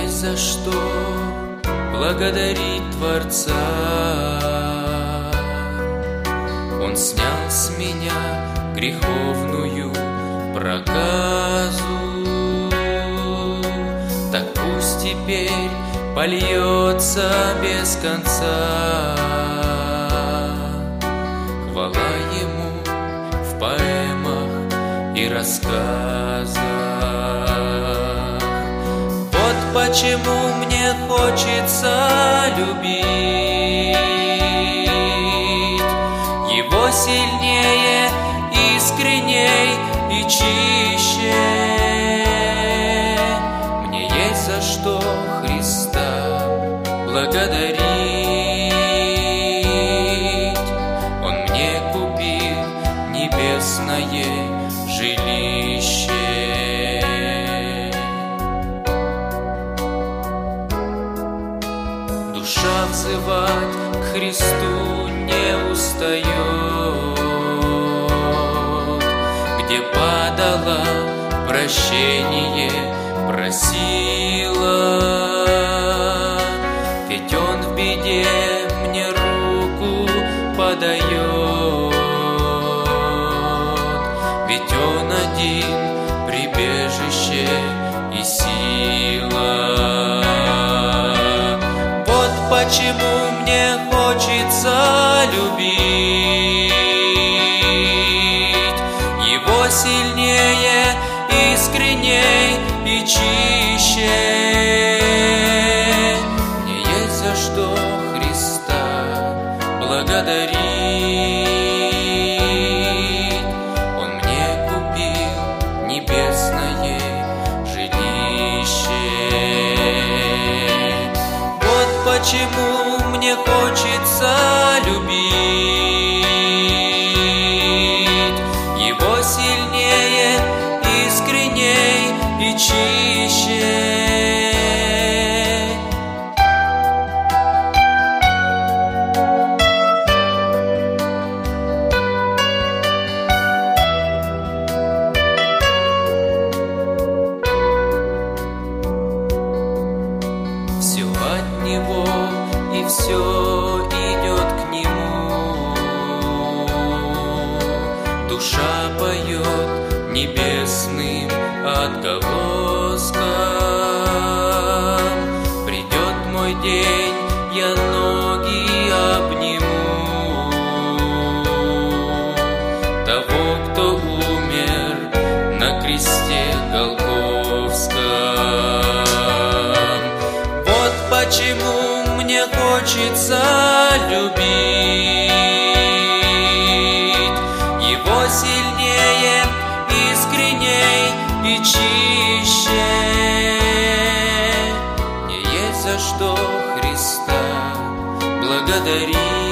есть за что благодарить Творца. Он снял с меня греховную проказу. Так пусть теперь польется без конца хвала Ему в поэмах и рассказах. Вот почему мне хочется любить Его сильнее, искренней и чище. Мне есть за что Христа благодарить. Он мне купил небесное жилище. Душа взывать к Христу не устает, где падала, прощение просила. Ведь Он в беде мне руку подает, ведь Он один прибежище и сила. Вот почему мне хочется любить Его сильнее, искренней и чище. Мне есть за что Христа благодарить. Он мне купил небесное жилище. Вот почему мне хочется любить Его сильнее, искренней и чище. Все от Него и все идет к Нему. Душа поет небесным отголоском. Придет мой день, я ноги обниму того, кто умер на кресте Голгофском. Вот почему мне хочется любить Его сильнее, искренней и чище. Мне есть за что Христа благодарить.